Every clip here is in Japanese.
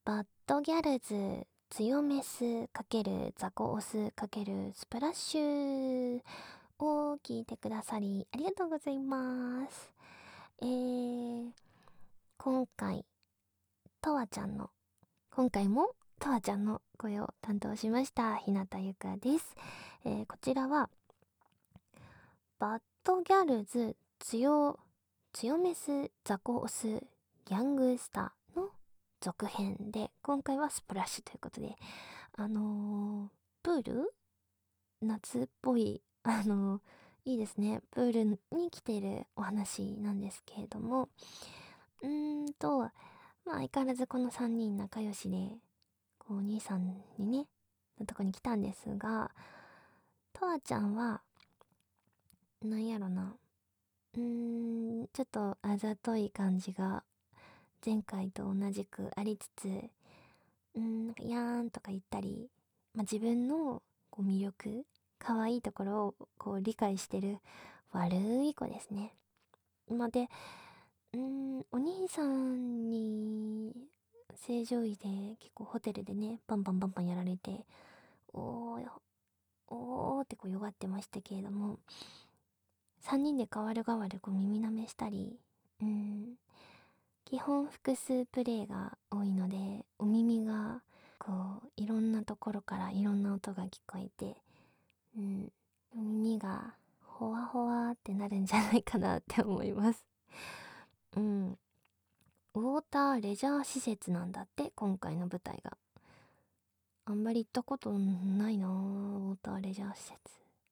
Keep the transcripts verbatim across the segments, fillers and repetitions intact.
バッドギャルズ強メス×ザコオス×スプラッシュを聞いてくださりありがとうございます。えー、今回とわちゃんの今回もとわちゃんの声を担当しました日向ゆかです。えー、こちらはバッドギャルズ強強メスザコオスヤングスターの続編で、今回はスプラッシュということで、あのー、プール夏っぽい、あのー、いいですね、プールに来てるお話なんですけれども、うーんとまあ相変わらずこのさんにん仲良しで、こうお兄さんにねのとこに来たんですが、とわちゃんはなんやろな、うーんちょっとあざとい感じが前回と同じくありつつ、うーんなんかやーんとか言ったり、まあ、自分のこう魅力可愛いところをこう理解してる悪い子ですね。まあ、でうーんお兄さんに正常位で結構ホテルでねバンバンバンバンやられて、おーおーってこう弱ってましたけれども、さんにんで代わる代わるこう耳舐めしたり、うーん基本複数プレイが多いので、お耳がこういろんなところからいろんな音が聞こえて、うん、耳がほわほわってなるんじゃないかなって思います。うん、ウォーターレジャー施設なんだって、今回の舞台が。あんまり行ったことないなぁ、ウォーターレジャー施設。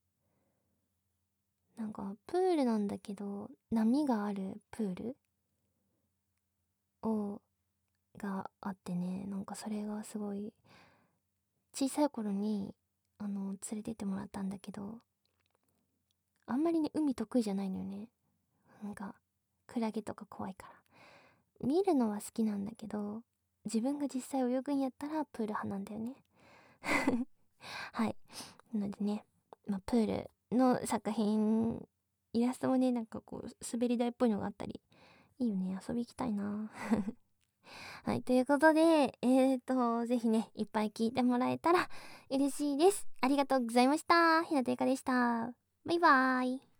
なんかプールなんだけど波があるプールをがあってね、なんかそれがすごい小さい頃にあの連れてってもらったんだけど、あんまりね海得意じゃないのよね。なんかクラゲとか怖いから見るのは好きなんだけど、自分が実際泳ぐんやったらプール派なんだよね。はいなのでね、まあ、プールの作品イラストもねなんかこう滑り台っぽいのがあったりいいよね、遊び行きたいな。はい、ということで、えーと、ぜひね、いっぱい聞いてもらえたら嬉しいです。ありがとうございました。ひなたゆかでした。バイバーイ。